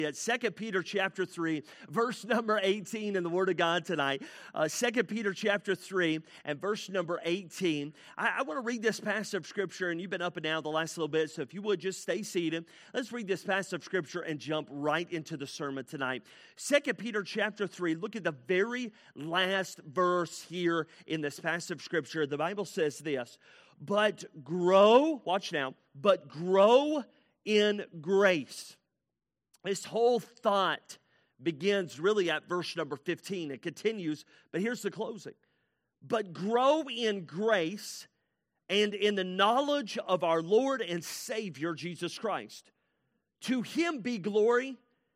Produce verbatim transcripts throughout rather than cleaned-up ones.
At Second Peter chapter three, verse number eighteen in the Word of God tonight. Uh, Second Peter chapter three and verse number eighteen. I, I want to read this passage of Scripture, and you've been up and down the last little bit, so if you would just stay seated. Let's read this passage of Scripture and jump right into the sermon tonight. Second Peter chapter three, look at the very last verse here in this passage of Scripture. The Bible says this, but grow, watch now, but grow in grace. This whole thought begins really at verse number fifteen. It continues, but here's the closing. But grow in grace and in the knowledge of our Lord and Savior, Jesus Christ. To Him be glory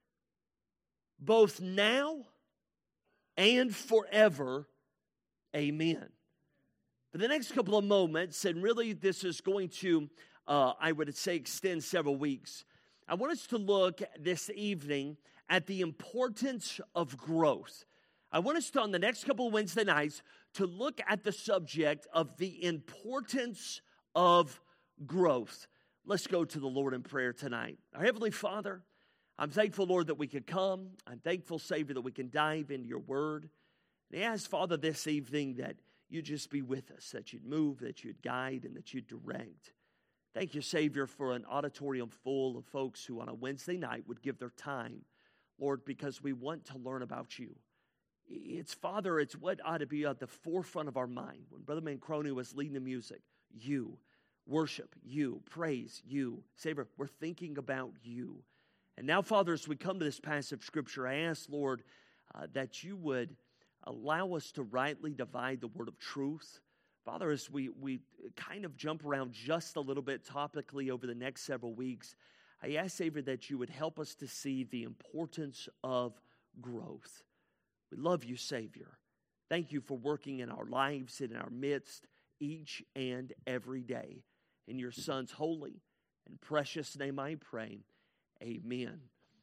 both now and forever. Amen. For the next couple of moments, and really this is going to, uh, I would say, extend several weeks, I want us to look this evening at the importance of growth. I want us to, on the next couple of Wednesday nights, to look at the subject of the importance of growth. Let's go to the Lord in prayer tonight. Our Heavenly Father, I'm thankful, Lord, that we could come. I'm thankful, Savior, that we can dive into your word. And I ask, Father, this evening that you just be with us, that you'd move, that you'd guide, and that you'd direct. Thank you, Savior, for an auditorium full of folks who on a Wednesday night would give their time, Lord, because we want to learn about you. It's, Father, it's what ought to be at the forefront of our mind. When Brother Mancroni was leading the music, you, worship you, praise you. Savior, we're thinking about you. And now, Father, as we come to this passage of Scripture, I ask, Lord, uh, that you would allow us to rightly divide the word of truth. Father, as we, we kind of jump around just a little bit topically over the next several weeks, I ask, Savior, that you would help us to see the importance of growth. We love you, Savior. Thank you for working in our lives and in our midst each and every day. In your Son's holy and precious name I pray, amen.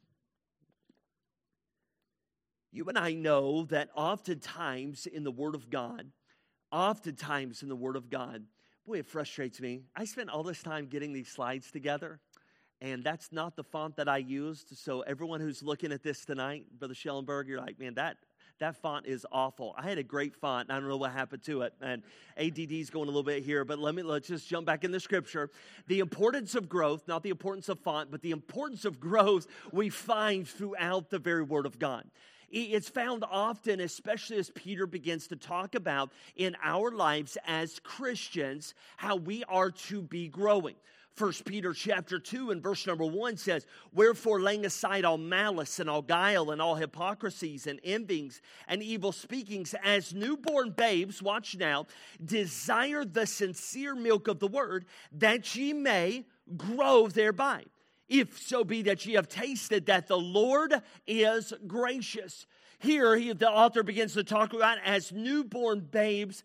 You and I know that oftentimes in the Word of God, Oftentimes in the Word of God, boy, it frustrates me. I spent all this time getting these slides together, and that's not the font that I used. So everyone who's looking at this tonight, Brother Schellenberg, you're like, man, that that font is awful. I had a great font, and I don't know what happened to it. And A D D's going a little bit here, but let me let's just jump back in the Scripture. The importance of growth, not the importance of font, but the importance of growth we find throughout the very Word of God. It's found often, especially as Peter begins to talk about in our lives as Christians, how we are to be growing. First Peter chapter two and verse number one says, wherefore laying aside all malice and all guile and all hypocrisies and envyings and evil speakings, as newborn babes, watch now, desire the sincere milk of the word, that ye may grow thereby. If so be that ye have tasted that the Lord is gracious. Here, he, the author begins to talk about as newborn babes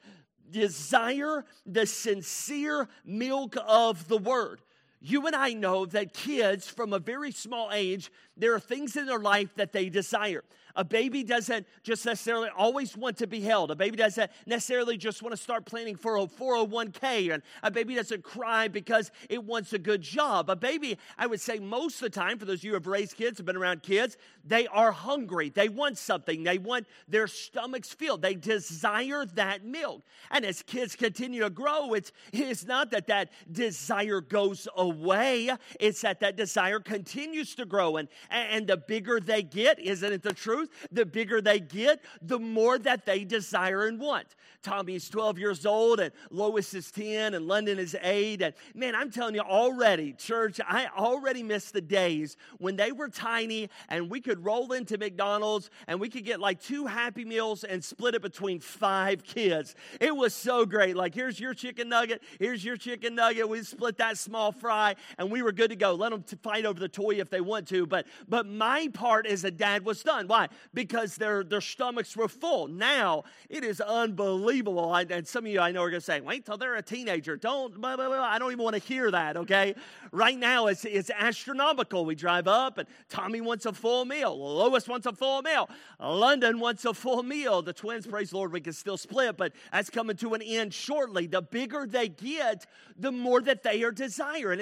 desire the sincere milk of the word. You and I know that kids from a very small age, there are things in their life that they desire. A baby doesn't just necessarily always want to be held. A baby doesn't necessarily just want to start planning for a four oh one k. And a baby doesn't cry because it wants a good job. A baby, I would say most of the time, for those of you who have raised kids, have been around kids, they are hungry. They want something. They want their stomachs filled. They desire that milk. And as kids continue to grow, it's, it's not that that desire goes away. It's that that desire continues to grow. And, and the bigger they get, isn't it the truth? The bigger they get, the more that they desire and want. Tommy is twelve years old, and Lois is ten, and London is eight. And man, I'm telling you already, church, I already miss the days when they were tiny and we could roll into McDonald's and we could get like two Happy Meals and split it between five kids. It was so great. Like, here's your chicken nugget, here's your chicken nugget. We split that small fry, and we were good to go. Let them fight over the toy if they want to. But but my part as a dad was done. Why? Because their, their stomachs were full. Now, it is unbelievable. I, and some of you I know are going to say, wait till they're a teenager. Don't, blah, blah, blah. I don't even want to hear that, okay? Right now, it's, it's astronomical. We drive up, and Tommy wants a full meal. Lois wants a full meal. London wants a full meal. The twins, praise the Lord, we can still split, but that's coming to an end shortly. The bigger they get, the more that they are desiring.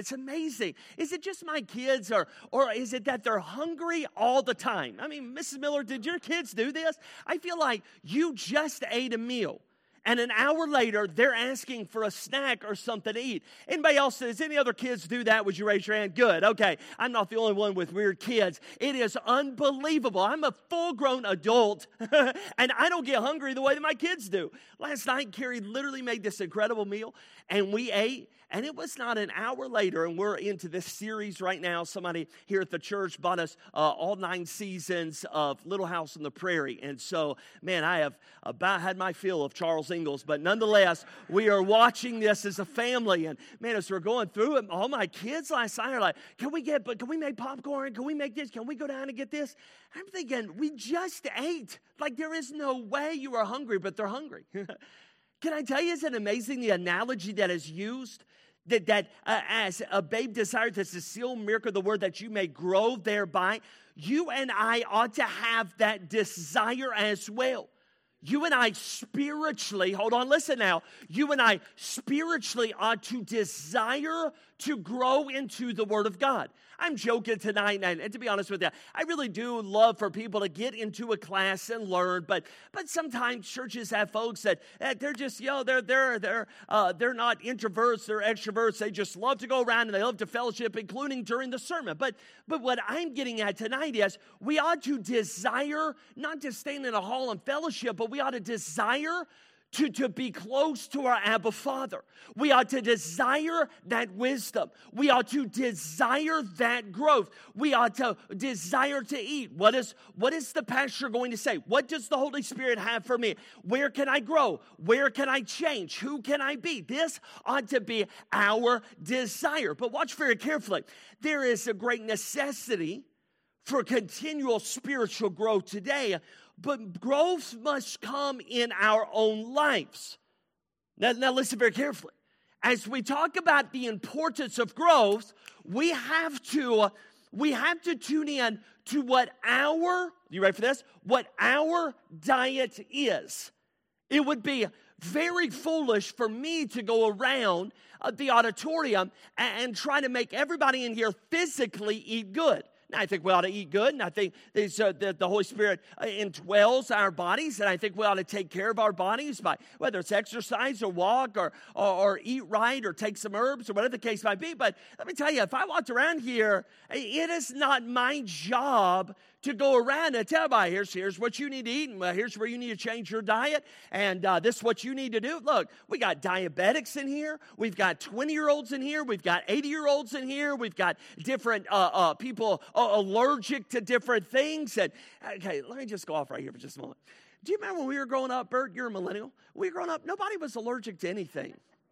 It's amazing. Is it just my kids, or, or is it that they're hungry all the time? I mean, Missus Miller, did your kids do this? I feel like you just ate a meal, and an hour later, they're asking for a snack or something to eat. Anybody else, does any other kids do that? Would you raise your hand? Good. Okay. I'm not the only one with weird kids. It is unbelievable. I'm a full-grown adult, and I don't get hungry the way that my kids do. Last night, Carrie literally made this incredible meal, and we ate. And it was not an hour later, and we're into this series right now. Somebody here at the church bought us uh, all nine seasons of Little House on the Prairie. And so, man, I have about had my fill of Charles Ingalls. But nonetheless, we are watching this as a family. And, man, as we're going through it, all my kids last night are like, can we get, but can we make popcorn? Can we make this? Can we go down and get this? I'm thinking, we just ate. Like, there is no way you are hungry, but they're hungry. Can I tell you, is it amazing the analogy that is used? That, that uh, as a babe desires, that's the seal miracle of the word, that you may grow thereby. You and I ought to have that desire as well. You and I spiritually, hold on, listen now. You and I spiritually ought to desire to grow into the Word of God. I'm joking tonight, and, and to be honest with you, I really do love for people to get into a class and learn. But but sometimes churches have folks that, that they're just, you know, they're they're they're uh, they're not introverts, they're extroverts. They just love to go around and they love to fellowship, including during the sermon. But but what I'm getting at tonight is we ought to desire not just staying in a hall and fellowship, but we ought to desire To, to be close to our Abba Father. We ought to desire that wisdom. We ought to desire that growth. We ought to desire to eat. What is, what is the pastor going to say? What does the Holy Spirit have for me? Where can I grow? Where can I change? Who can I be? This ought to be our desire. But watch very carefully. There is a great necessity for continual spiritual growth today. But growth must come in our own lives. Now, now listen very carefully. As we talk about the importance of growth, we have to, we have to tune in to what our, you ready for this? What our diet is. It would be very foolish for me to go around uh, the auditorium and, and try to make everybody in here physically eat good. Now, I think we ought to eat good, and I think these, uh, the, the Holy Spirit uh, indwells our bodies, and I think we ought to take care of our bodies by whether it's exercise or walk or, or, or eat right or take some herbs or whatever the case might be. But let me tell you, if I walked around here, it is not my job to go around and tell everybody, here's, here's what you need to eat, and uh, here's where you need to change your diet, and uh, this is what you need to do. Look, we got diabetics in here. We've got twenty-year-olds in here. We've got eighty-year-olds in here. We've got different uh, uh, people uh, allergic to different things. And okay, let me just go off right here for just a moment. Do you remember when we were growing up, Bert, you're a millennial? We were growing up, nobody was allergic to anything.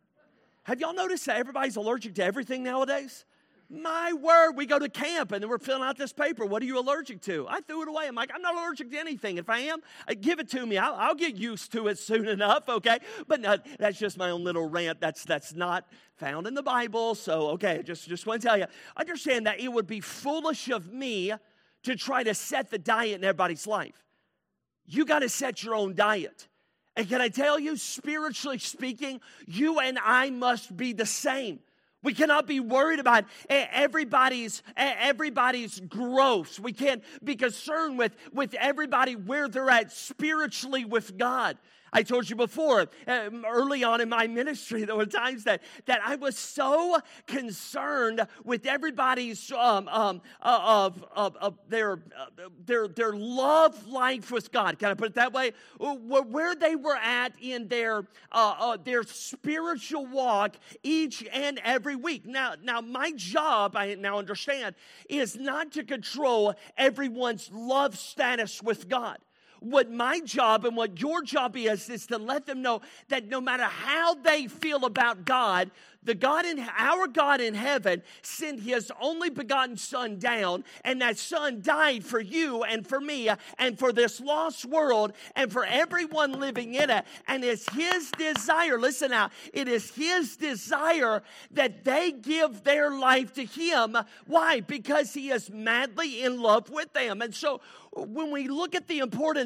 Have y'all noticed that everybody's allergic to everything nowadays? My word, we go to camp and then we're filling out this paper. What are you allergic to? I threw it away. I'm like, I'm not allergic to anything. If I am, give it to me. I'll, I'll get used to it soon enough, okay? But no, that's just my own little rant. That's that's not found in the Bible. So, okay, just, just want to tell you, understand that it would be foolish of me to try to set the diet in everybody's life. You got to set your own diet. And can I tell you, spiritually speaking, you and I must be the same. We cannot be worried about everybody's everybody's growth. We can't be concerned with, with everybody where they're at spiritually with God. I told you before, um, early on in my ministry, there were times that, that I was so concerned with everybody's um, um, uh, of, of, of their, uh, their, their love life with God. Can I put it that way? Where they were at in their, uh, uh, their spiritual walk each and every week. Now, now, my job, I now understand, is not to control everyone's love status with God. What my job and what your job is, is to let them know that no matter how they feel about God, the God in our God in heaven sent his only begotten son down, and that son died for you and for me and for this lost world and for everyone living in it. And it's his desire, listen now, it is his desire that they give their life to him. Why? Because he is madly in love with them. And so when we look at the importance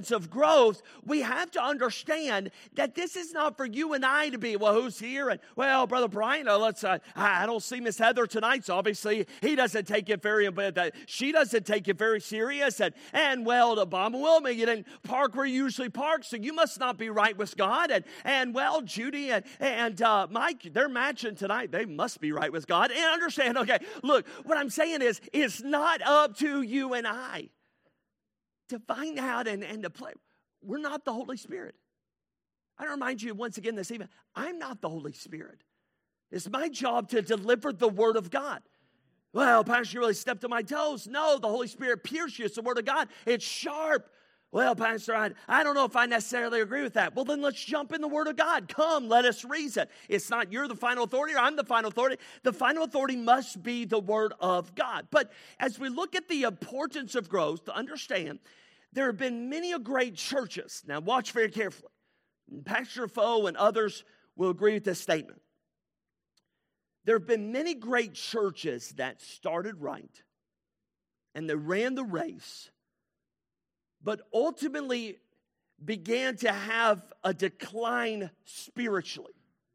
importance of growth, we have to understand that this is not for you and I to be, well, who's here? And, well, Brother Brian, uh, let's, uh, I don't see Miss Heather tonight, so obviously he doesn't take it very, but uh, she doesn't take it very serious. And, and well, the Bob and Wilma, you didn't park where you usually park, so you must not be right with God. And, and well, Judy and, and uh, Mike, they're matching tonight. They must be right with God. And understand, okay, look, what I'm saying is, it's not up to you and I to find out and, and to play. We're not the Holy Spirit. I remind you once again this evening, I'm not the Holy Spirit. It's my job to deliver the Word of God. Well, Pastor, you really stepped on my toes. No, the Holy Spirit pierces you. It's the Word of God. It's sharp. Well, Pastor, I, I don't know if I necessarily agree with that. Well, then let's jump in the Word of God. Come, let us reason. It's not you're the final authority or I'm the final authority. The final authority must be the Word of God. But as we look at the importance of growth, to understand, there have been many a great churches. Now, watch very carefully. Pastor Foe and others will agree with this statement. There have been many great churches that started right, and they ran the race, but ultimately began to have a decline spiritually.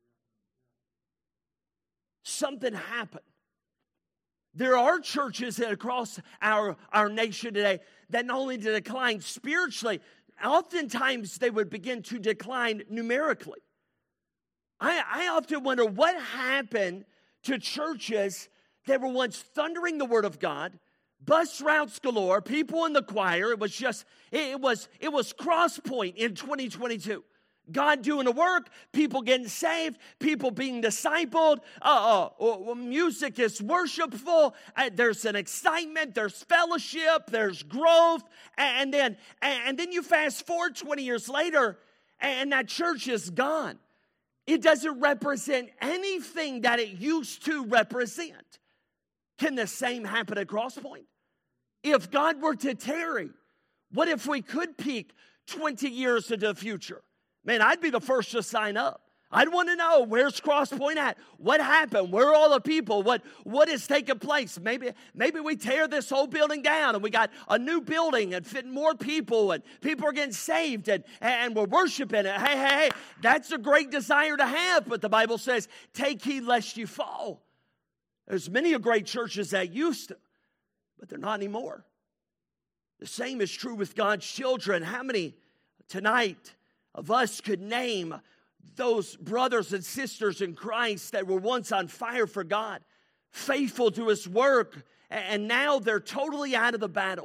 Something happened. There are churches across our, our nation today that not only decline spiritually, oftentimes they would begin to decline numerically. I, I often wonder what happened to churches that were once thundering the Word of God, bus routes galore, people in the choir. It was just, it was, it was Crosspoint in twenty twenty-two. God doing the work, people getting saved, people being discipled, uh, uh, music is worshipful, uh, there's an excitement, there's fellowship, there's growth, and then, and then you fast forward twenty years later, and that church is gone. It doesn't represent anything that it used to represent. Can the same happen at Crosspoint? If God were to tarry, what if we could peak twenty years into the future? Man, I'd be the first to sign up. I'd want to know, where's Crosspoint at? What happened? Where are all the people? What, what is taking place? Maybe, maybe we tear this whole building down and we got a new building and fit more people and people are getting saved and, and we're worshiping it. Hey, hey, hey, that's a great desire to have, but the Bible says, take heed lest you fall. There's many of great churches that used to, but they're not anymore. The same is true with God's children. How many tonight of us could name those brothers and sisters in Christ that were once on fire for God, faithful to His work, and now they're totally out of the battle?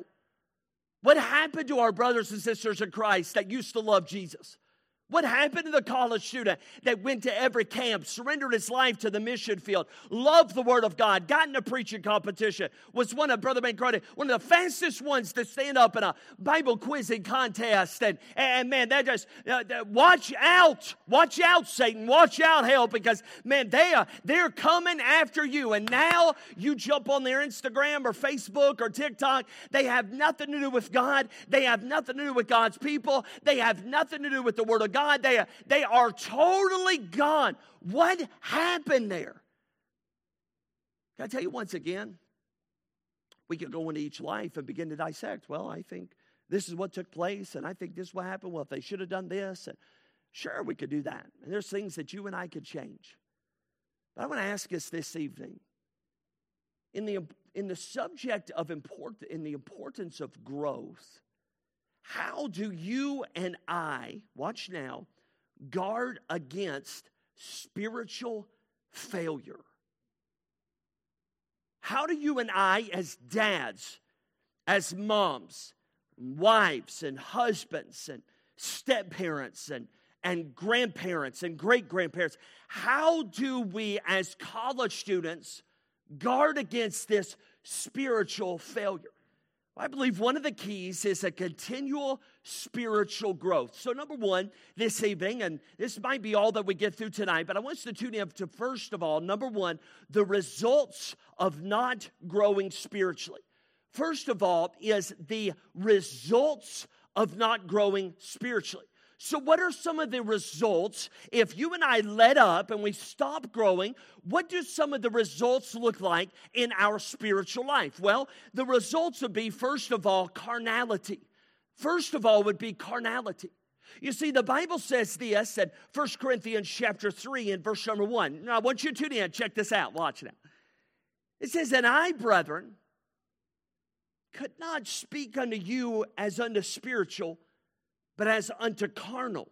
What happened to our brothers and sisters in Christ that used to love Jesus? What happened to the college student that went to every camp, surrendered his life to the mission field, loved the Word of God, got in a preaching competition, was one of Brother Bancroft, one of the fastest ones to stand up in a Bible quizzing contest. And, and man, that just, uh, watch out. Watch out, Satan. Watch out, hell, because, man, they are, they're coming after you. And now you jump on their Instagram or Facebook or TikTok. They have nothing to do with God. They have nothing to do with God's people. They have nothing to do with the Word of God. God, they, are, they are totally gone. What happened there? Can I tell you once again? We could go into each life and begin to dissect. Well, I think this is what took place, and I think this is what happened. Well, if they should have done this, and sure, we could do that. And there's things that you and I could change. But I want to ask us this evening, in the in the subject of import, in the importance of growth. How do you and I, watch now, guard against spiritual failure? How do you and I, as dads, as moms, wives, and husbands, and step-parents, and, and grandparents, and great-grandparents, how do we, as college students, guard against this spiritual failure? I believe one of the keys is a continual spiritual growth. So number one, this evening, and this might be all that we get through tonight, but I want us to tune in to, first of all, number one, the results of not growing spiritually. First of all is the results of not growing spiritually. So what are some of the results? If you and I let up and we stop growing, what do some of the results look like in our spiritual life? Well, the results would be, first of all, carnality. First of all would be carnality. You see, the Bible says this in First Corinthians chapter three and verse number one. Now, I want you to tune in. Check this out. Watch now. It says, and I, brethren, could not speak unto you as unto spiritual, but as unto carnal,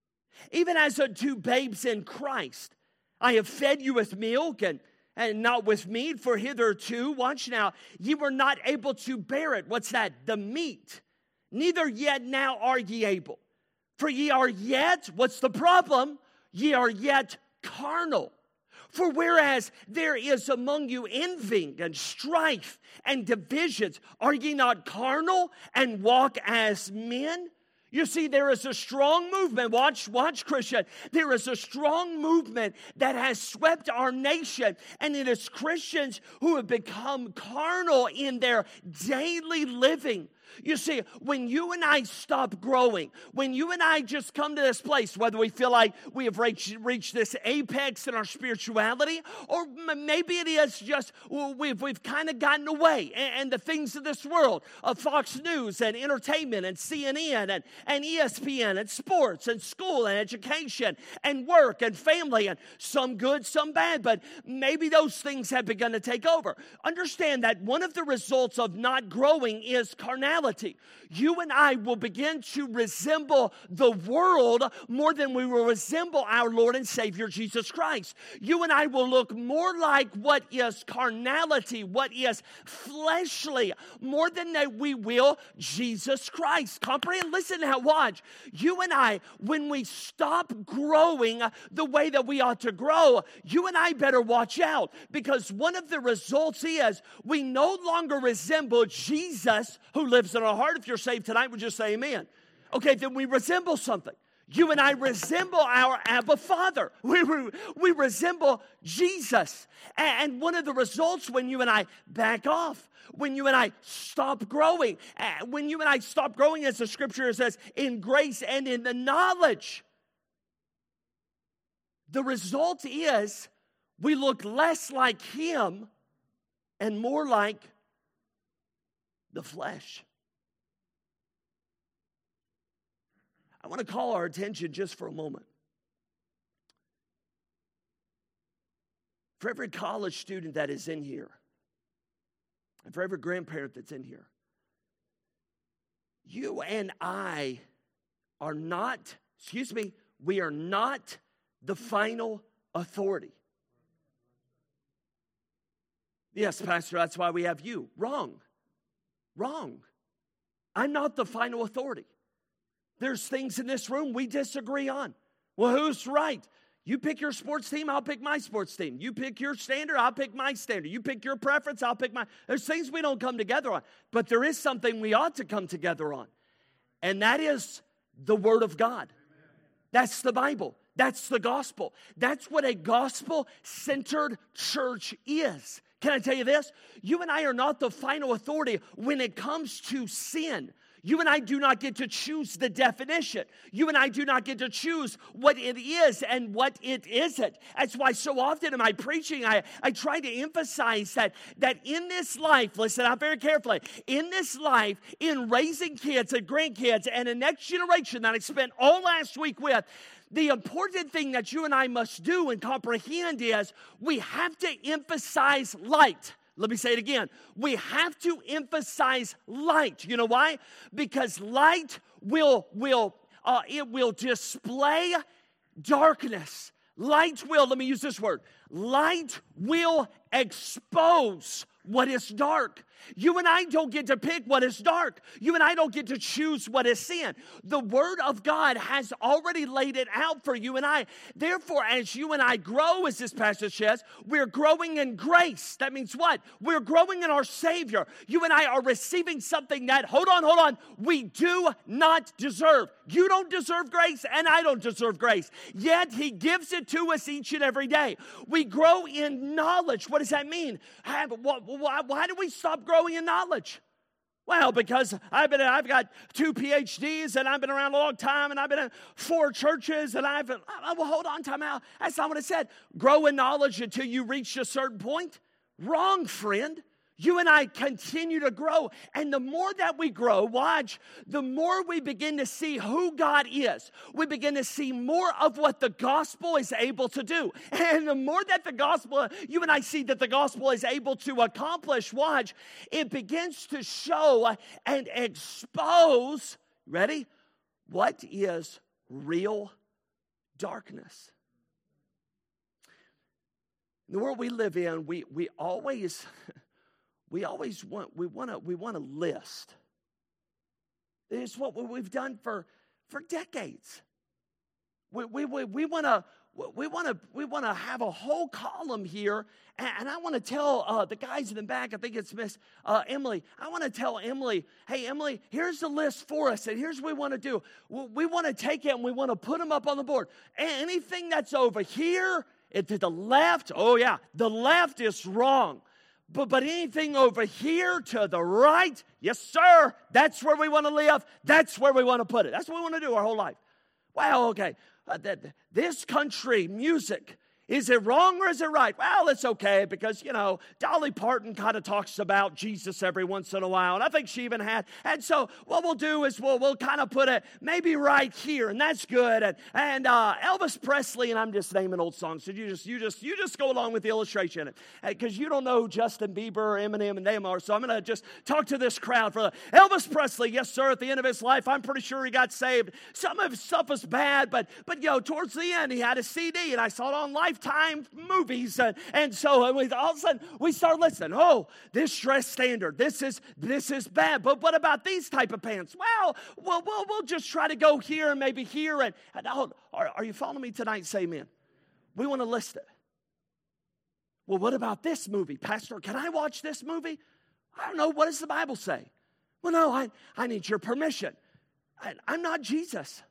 even as unto babes in Christ. I have fed you with milk and, and not with meat, for hitherto, watch now, ye were not able to bear it. What's that? The meat. Neither yet now are ye able. For ye are yet, what's the problem? Ye are yet carnal. For whereas there is among you envying and strife and divisions, are ye not carnal and walk as men? You see, there is a strong movement. Watch, watch, Christian. There is a strong movement that has swept our nation, and it is Christians who have become carnal in their daily living. You see, when you and I stop growing, when you and I just come to this place, whether we feel like we have reached, reached this apex in our spirituality, or maybe it is just we've, we've kind of gotten away, and, and the things of this world, of Fox News and entertainment and C N N and, and E S P N and sports and school and education and work and family, and some good, some bad, but maybe those things have begun to take over. Understand that one of the results of not growing is carnality. You and I will begin to resemble the world more than we will resemble our Lord and Savior Jesus Christ. You and I will look more like what is carnality, what is fleshly, more than that we will Jesus Christ. Comprehend? Listen now, watch. You and I, when we stop growing the way that we ought to grow, you and I better watch out, because one of the results is we no longer resemble Jesus who lives in our heart. If you're saved tonight, would you say amen? Okay, then we resemble something. You and I resemble our Abba Father. We, we, we resemble Jesus. And one of the results when you and I back off, when you and I stop growing, when you and I stop growing, as the scripture says, in grace and in the knowledge, the result is we look less like Him and more like the flesh. I want to call our attention just for a moment. For every college student that is in here, and for every grandparent that's in here, you and I are not, excuse me, we are not the final authority. Yes, Pastor, that's why we have you. Wrong. Wrong. I'm not the final authority. There's things in this room we disagree on. Well, who's right? You pick your sports team, I'll pick my sports team. You pick your standard, I'll pick my standard. You pick your preference, I'll pick my... There's things we don't come together on. But there is something we ought to come together on. And that is the Word of God. That's the Bible. That's the gospel. That's what a gospel-centered church is. Can I tell you this? You and I are not the final authority when it comes to sin. You and I do not get to choose the definition. You and I do not get to choose what it is and what it isn't. That's why so often in my preaching, I, I try to emphasize that, that in this life, listen out very carefully, in this life, in raising kids and grandkids and a next generation that I spent all last week with, the important thing that you and I must do and comprehend is we have to emphasize light. Let me say it again. We have to emphasize light. You know why? Because light will, will, uh, it will display darkness. Light will, let me use this word, light will expose what is dark. You and I don't get to pick what is dark. You and I don't get to choose what is sin. The Word of God has already laid it out for you and I. Therefore, as you and I grow, as this passage says, we're growing in grace. That means what? We're growing in our Savior. You and I are receiving something that, hold on, hold on, we do not deserve. You don't deserve grace, and I don't deserve grace. Yet, He gives it to us each and every day. We grow in knowledge. What does that mean? Why, why do we stop growing in knowledge? Well, because I've been, I've got two P H Ds and I've been around a long time and I've been in four churches and I've been, well, hold on, time out. That's not what it said. Grow in knowledge until you reach a certain point. Wrong, friend. You and I continue to grow. And the more that we grow, watch, the more we begin to see who God is. We begin to see more of what the gospel is able to do. And the more that the gospel, you and I see that the gospel is able to accomplish, watch, it begins to show and expose, ready, what is real darkness. In the world we live in, we, we always... We always want, we want to we want a list. It's what we've done for, for decades. We, we, we, we want to we want to we want to have a whole column here, and, and I want to tell uh, the guys in the back, I think it's Miss uh, Emily, I want to tell Emily, hey, Emily, here's the list for us, and here's what we want to do. We, we want to take it, and we want to put them up on the board. Anything that's over here, it, to the left, oh yeah, the left is wrong. But, but anything over here to the right, yes, sir, that's where we want to live. That's where we want to put it. That's what we want to do our whole life. Well, okay, uh, th- this country music, is it wrong or is it right? Well, it's okay because, you know, Dolly Parton kind of talks about Jesus every once in a while. And I think she even had. And so what we'll do is we'll, we'll kind of put it maybe right here. And that's good. And, and uh, Elvis Presley, and I'm just naming old songs. So you just you just, you just go along with the illustration. Because you don't know Justin Bieber or Eminem and them are. So I'm going to just talk to this crowd for Elvis Presley. Yes, sir, at the end of his life, I'm pretty sure he got saved. Some of his stuff was bad. But, but you know, towards the end, he had a C D. And I saw it on Lifetime movies, and, and so and we, all of a sudden we start listening. Oh, this dress standard, this is this is bad. But what about these type of pants? Well, we'll we'll, we'll just try to go here and maybe here. And, and oh, are, are you following me tonight? Say amen. We want to list it. Well, what about this movie, Pastor? Can I watch this movie? I don't know. What does the Bible say? Well, no, I I need your permission. I, I'm not Jesus.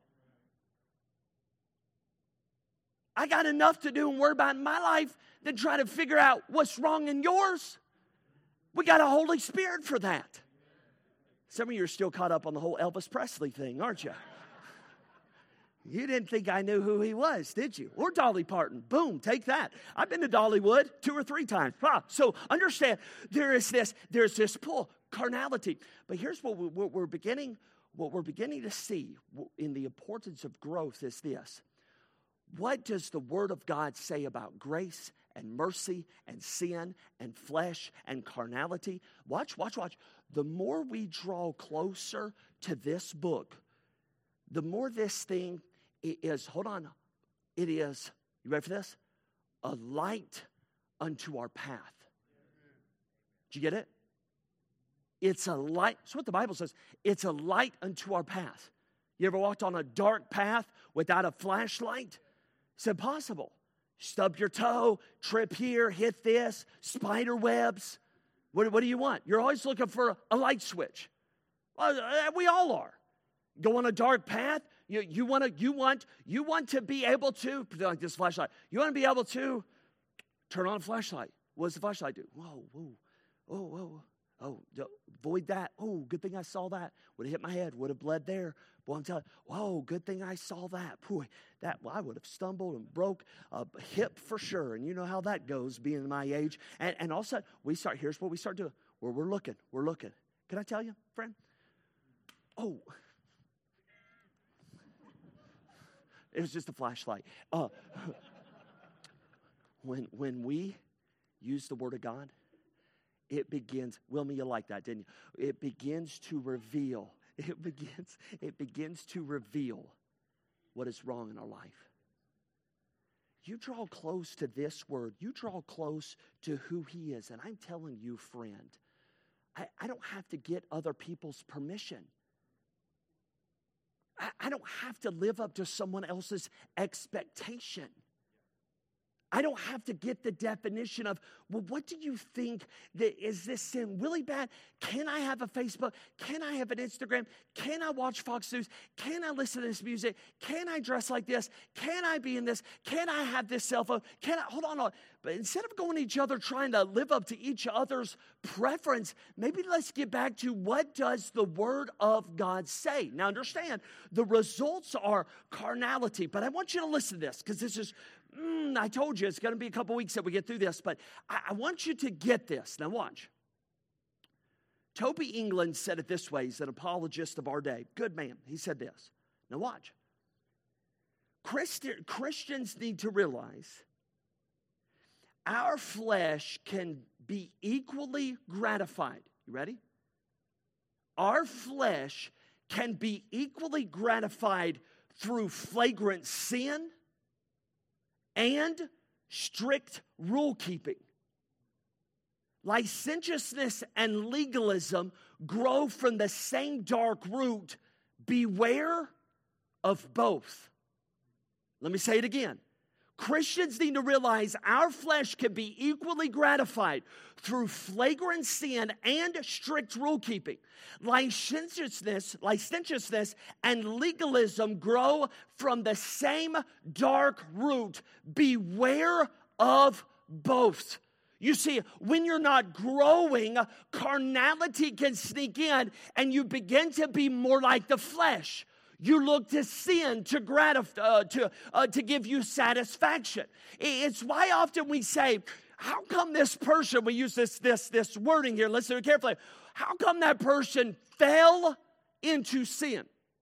I got enough to do and worry about in my life than try to figure out what's wrong in yours. We got a Holy Spirit for that. Some of you are still caught up on the whole Elvis Presley thing, aren't you? You didn't think I knew who he was, did you? Or Dolly Parton. Boom, take that. I've been to Dollywood two or three times. Ah, so understand, there is this, there's this pull, carnality. But here's what we, what we're beginning, what we're beginning to see in the importance of growth is this. What does the Word of God say about grace and mercy and sin and flesh and carnality? Watch, watch, watch. The more we draw closer to this book, the more this thing is, hold on, it is, you ready for this? A light unto our path. Did you get it? It's a light. That's what the Bible says. It's a light unto our path. You ever walked on a dark path without a flashlight? It's impossible. Stub your toe, trip here, hit this, spider webs. What, what do you want? You're always looking for a, a light switch. Well, we all are. Go on a dark path. You, you want to you want you want to be able to like this flashlight. You want to be able to turn on a flashlight. What does the flashlight do? Whoa, whoa, oh, whoa, oh, avoid that. Oh, good thing I saw that. Would have hit my head. Would have bled there. Boy, I'm telling you, whoa, good thing I saw that. Boy, that well, I would have stumbled and broke a hip for sure. And you know how that goes, being my age. And, and all of a sudden, we start, here's what we start doing. Where we're looking, we're looking. Can I tell you, friend? Oh. It was just a flashlight. Uh, when, when we use the Word of God, it begins, Wilma, you like that, didn't you? It begins to reveal. It begins, it begins to reveal what is wrong in our life. You draw close to this word. You draw close to who He is. And I'm telling you, friend, I, I don't have to get other people's permission. I, I don't have to live up to someone else's expectation. I don't have to get the definition of, well, what do you think that is this sin really bad? Can I have a Facebook? Can I have an Instagram? Can I watch Fox News? Can I listen to this music? Can I dress like this? Can I be in this? Can I have this cell phone? Can I, hold on, hold on. But instead of going to each other trying to live up to each other's preference, maybe let's get back to what does the Word of God say? Now understand, the results are carnality, but I want you to listen to this because this is Mm, I told you it's going to be a couple weeks that we get through this, but I, I want you to get this. Now watch. Toby England said it this way. He's an apologist of our day. Good man. He said this. Now watch. Christi- Christians need to realize our flesh can be equally gratified. You ready? Our flesh can be equally gratified through flagrant sin and strict rule keeping. Licentiousness and legalism grow from the same dark root. Beware of both. Let me say it again. Christians need to realize our flesh can be equally gratified through flagrant sin and strict rule keeping. Licentiousness, licentiousness and legalism grow from the same dark root. Beware of both. You see, when you're not growing, carnality can sneak in and you begin to be more like the flesh. You look to sin to gratify, uh, to, uh, to give you satisfaction. It's why often we say, how come this person, we use this, this, this wording here, listen carefully, how come that person fell into sin?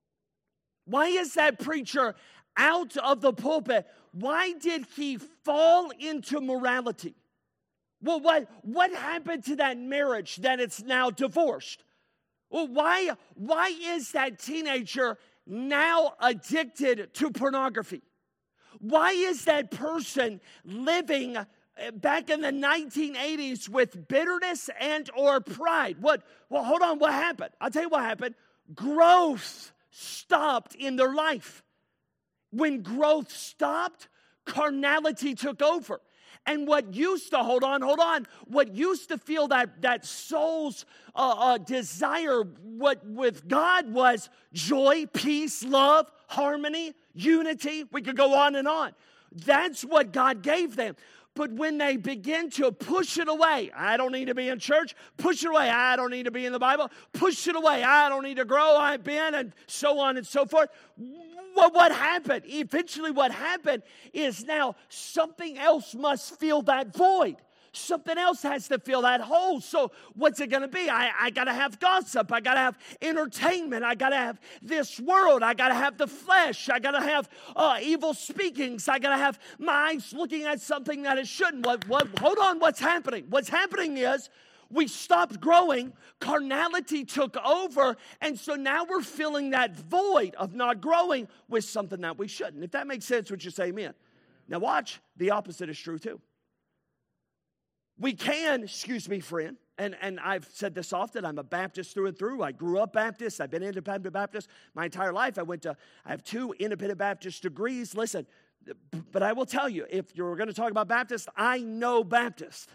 Why is that preacher out of the pulpit? Why did he fall into morality? Well, what, what happened to that marriage that it's now divorced? Well, why, why is that teenager now addicted to pornography? Why is that person living back in the nineteen eighties with bitterness and or pride? What? Well, hold on, what happened? I'll tell you what happened. Growth stopped in their life. When growth stopped, carnality took over. And what used to, hold on, hold on, what used to feel that, that soul's uh, uh, desire what, with God was joy, peace, love, harmony, unity. We could go on and on. That's what God gave them. But when they begin to push it away, I don't need to be in church. Push it away, I don't need to be in the Bible. Push it away, I don't need to grow, I've been, and so on and so forth. Well, what happened? Eventually what happened is now something else must fill that void. Something else has to fill that hole. So what's it going to be? I, I got to have gossip. I got to have entertainment. I got to have this world. I got to have the flesh. I got to have uh, evil speakings. I got to have my eyes looking at something that it shouldn't. What, what, hold on, what's happening? What's happening is we stopped growing, carnality took over, and so now we're filling that void of not growing with something that we shouldn't. If that makes sense, would you say amen? Now watch, the opposite is true too. We can, excuse me, friend, and, and I've said this often, I'm a Baptist through and through. I grew up Baptist. I've been independent Baptist my entire life. I went to, I have two independent Baptist degrees. Listen, but I will tell you, if you're going to talk about Baptist, I know Baptist.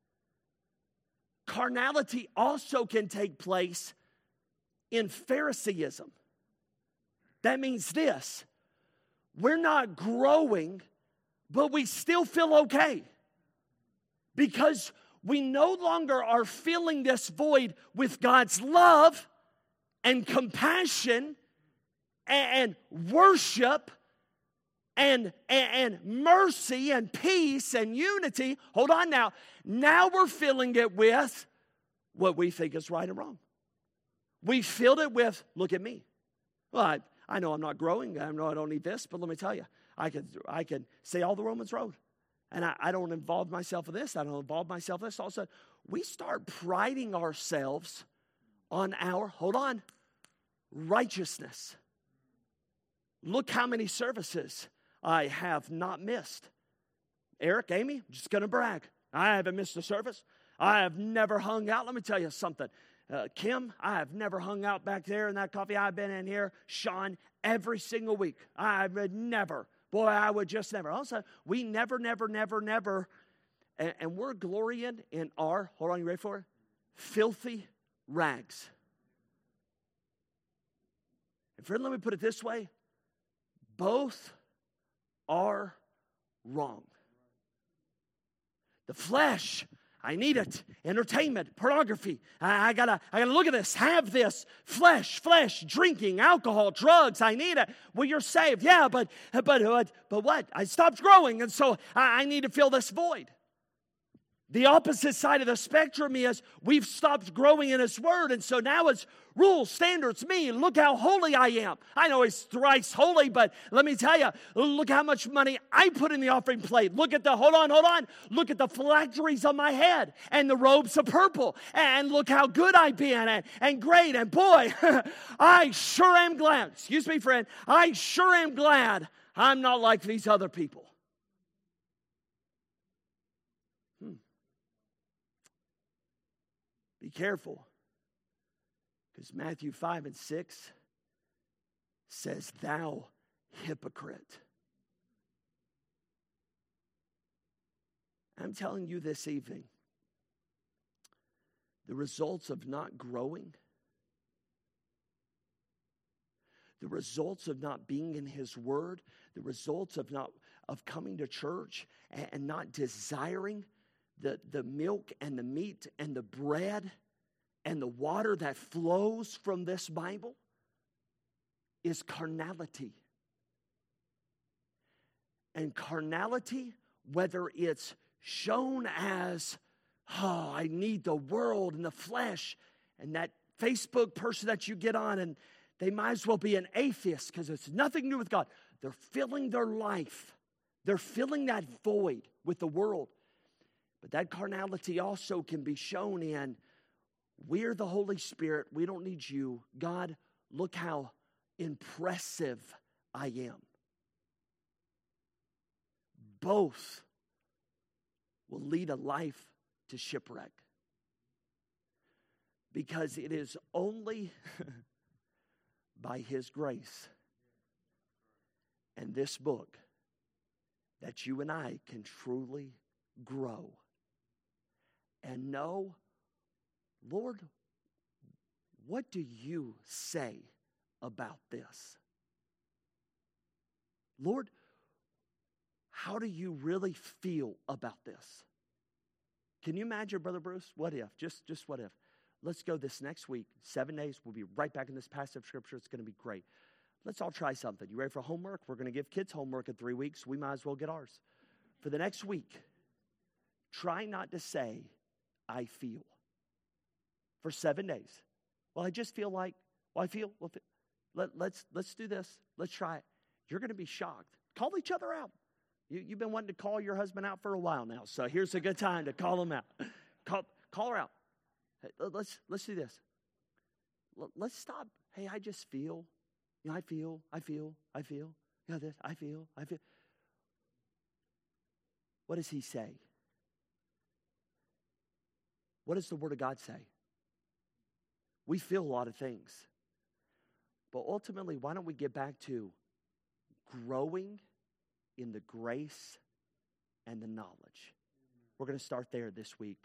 Carnality also can take place in Phariseeism. That means this, we're not growing, but we still feel okay. Because we no longer are filling this void with God's love and compassion and, and worship and, and, and mercy and peace and unity. Hold on now. Now we're filling it with what we think is right and wrong. We filled it with, look at me. Well, I, I know I'm not growing. I know I don't need this, but let me tell you, I can, I can say all the Romans Road. And I, I don't involve myself in this. I don't involve myself in this. All of a sudden, we start priding ourselves on our, hold on, righteousness. Look how many services I have not missed. Eric, Amy, I'm just going to brag. I haven't missed a service. I have never hung out. Let me tell you something. Uh, Kim, I have never hung out back there in that coffee. I've been in here. Sean, every single week. I've never. Boy, I would just never. All of a sudden, we never, never, never, never. And, and we're glorying in our, hold on, you ready for it? Filthy rags. And friend, let me put it this way. Both are wrong. The flesh, I need it. Entertainment, pornography. I, I gotta, I gotta look at this, have this. Flesh, flesh, drinking, alcohol, drugs. I need it. Well, you're saved, yeah, but but but, but what? I stopped growing, and so I, I need to fill this void. The opposite side of the spectrum is we've stopped growing in His Word, and so now it's rules, standards, me. Look how holy I am. I know He's thrice holy, but let me tell you, look how much money I put in the offering plate. Look at the, hold on, hold on. Look at the phylacteries on my head and the robes of purple. And look how good I've been and, and great. And boy, I sure am glad, excuse me, friend, I sure am glad I'm not like these other people. Be careful, because Matthew five and six says, thou hypocrite. I'm telling you this evening, the results of not growing, the results of not being in His Word, the results of not of coming to church and, and not desiring The, the milk and the meat and the bread and the water that flows from this Bible is carnality. And carnality, whether it's shown as, oh, I need the world and the flesh, and that Facebook person that you get on, and they might as well be an atheist because it's nothing to do with God. They're filling their life. They're filling that void with the world. But that carnality also can be shown in, we're the Holy Spirit. We don't need you. God, look how impressive I am. Both will lead a life to shipwreck. Because it is only by His grace and this book that you and I can truly grow. And know, Lord, what do you say about this? Lord, how do you really feel about this? Can you imagine, Brother Bruce? What if? Just, just what if? Let's go this next week, seven days. We'll be right back in this passage of Scripture. It's going to be great. Let's all try something. You ready for homework? We're going to give kids homework in three weeks. We might as well get ours. For the next week, try not to say, I feel, for seven days. Well, I just feel like, well, I feel, well, let, let's, let's do this. Let's try it. You're going to be shocked. Call each other out. You, you've been wanting to call your husband out for a while now, so here's a good time to call him out. Call, call her out. Hey, let's, let's do this. Let's stop. Hey, I just feel. You know, I feel, I feel, I feel. You know, this, I feel, I feel. What does He say? What does the Word of God say? We feel a lot of things. But ultimately, why don't we get back to growing in the grace and the knowledge? We're going to start there this week.